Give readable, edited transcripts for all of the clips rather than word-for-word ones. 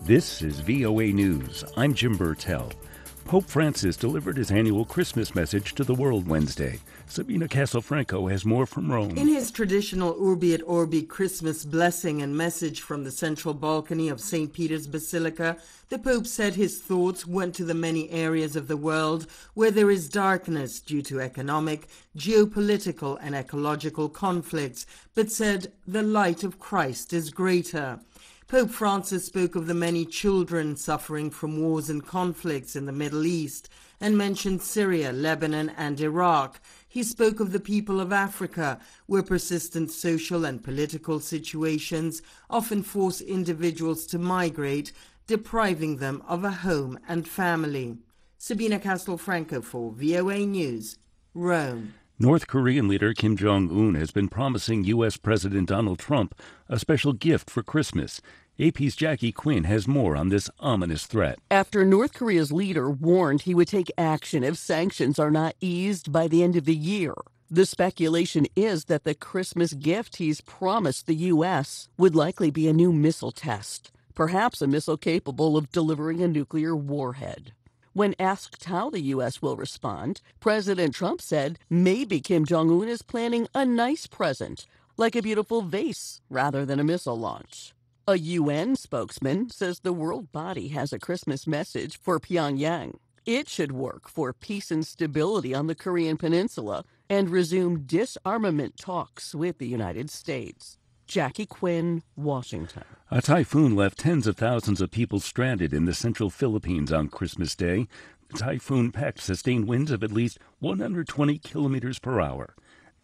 This is VOA News. I'm Jim Burtell. Pope Francis delivered his annual Christmas message to the world Wednesday. Sabina Castelfranco has more from Rome. In his traditional Urbi et Orbi Christmas blessing and message from the central balcony of St. Peter's Basilica, the Pope said his thoughts went to the many areas of the world where there is darkness due to economic, geopolitical and ecological conflicts, but said the light of Christ is greater. Pope Francis spoke of the many children suffering from wars and conflicts in the Middle East and mentioned Syria, Lebanon and Iraq. He spoke of the people of Africa, where persistent social and political situations often force individuals to migrate, depriving them of a home and family. Sabina Castelfranco for VOA News, Rome. North Korean leader Kim Jong-un has been promising U.S. President Donald Trump a special gift for Christmas. AP's Jackie Quinn has more on this ominous threat. After North Korea's leader warned he would take action if sanctions are not eased by the end of the year, the speculation is that the Christmas gift he's promised the U.S. would likely be a new missile test, perhaps a missile capable of delivering a nuclear warhead. When asked how the U.S. will respond, President Trump said maybe Kim Jong-un is planning a nice present, like a beautiful vase, rather than a missile launch. A UN spokesman says the world body has a Christmas message for Pyongyang. It should work for peace and stability on the Korean Peninsula and resume disarmament talks with the United States. Jackie Quinn, Washington. A typhoon left tens of thousands of people stranded in the central Philippines on Christmas Day. The typhoon packed sustained winds of at least 120 kilometers per hour.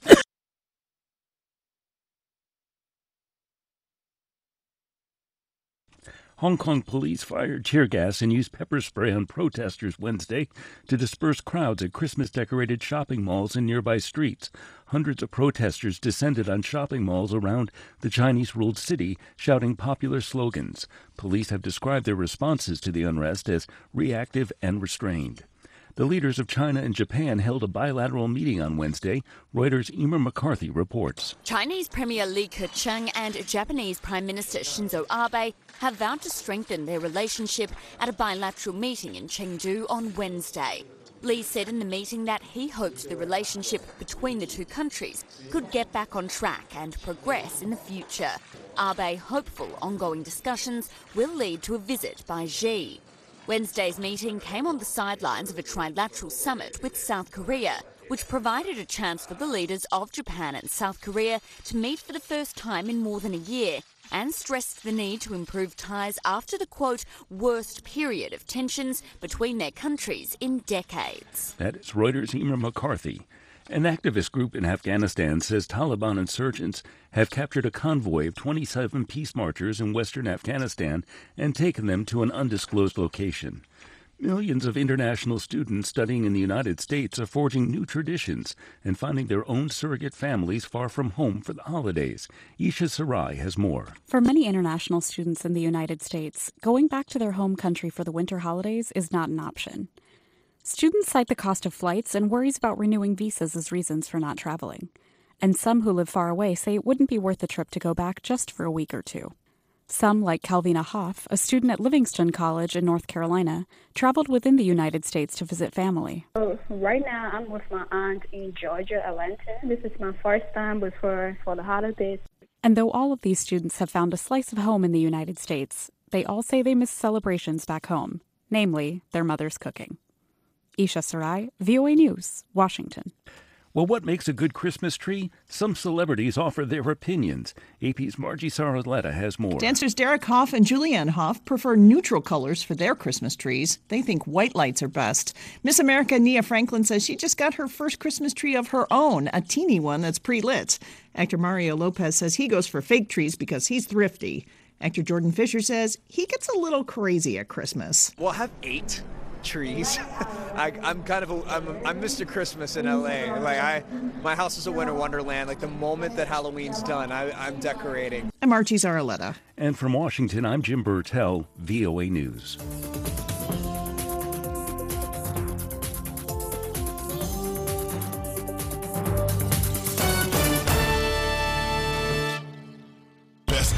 Hong Kong police fired tear gas and used pepper spray on protesters Wednesday to disperse crowds at Christmas-decorated shopping malls in nearby streets. Hundreds of protesters descended on shopping malls around the Chinese-ruled city, shouting popular slogans. Police have described their responses to the unrest as reactive and restrained. The leaders of China and Japan held a bilateral meeting on Wednesday. Reuters' Emer McCarthy reports. Chinese Premier Li Keqiang and Japanese Prime Minister Shinzo Abe have vowed to strengthen their relationship at a bilateral meeting in Chengdu on Wednesday. Li said in the meeting that he hoped the relationship between the two countries could get back on track and progress in the future. Abe hopeful ongoing discussions will lead to a visit by Xi. Wednesday's meeting came on the sidelines of a trilateral summit with South Korea, which provided a chance for the leaders of Japan and South Korea to meet for the first time in more than a year, and stressed the need to improve ties after the, quote, worst period of tensions between their countries in decades. That is Reuters' Emer McCarthy. An activist group in Afghanistan says Taliban insurgents have captured a convoy of 27 peace marchers in western Afghanistan and taken them to an undisclosed location. Millions of international students studying in the United States are forging new traditions and finding their own surrogate families far from home for the holidays. Isha Sarai has more. For many international students in the United States, going back to their home country for the winter holidays is not an option. Students cite the cost of flights and worries about renewing visas as reasons for not traveling. And some who live far away say it wouldn't be worth the trip to go back just for a week or two. Some, like Calvina Hoff, a student at Livingston College in North Carolina, traveled within the United States to visit family. Right now, I'm with my aunt in Georgia, Atlanta. This is my first time with her for the holidays. And though all of these students have found a slice of home in the United States, they all say they miss celebrations back home, namely their mother's cooking. Isha Sarai, VOA News, Washington. Well, what makes a good Christmas tree? Some celebrities offer their opinions. AP's Margie Saraletta has more. Dancers Derek Hoff and Julianne Hough prefer neutral colors for their Christmas trees. They think white lights are best. Miss America Nia Franklin says she just got her first Christmas tree of her own, a teeny one that's pre-lit. Actor Mario Lopez says he goes for fake trees because he's thrifty. Actor Jordan Fisher says he gets a little crazy at Christmas. We'll have 8 trees. I'm Mr. Christmas in LA. My house is a winter wonderland. Like the moment that Halloween's done, I'm decorating. I'm Margie Zaraletta. And from Washington, I'm Jim Burtell, VOA News.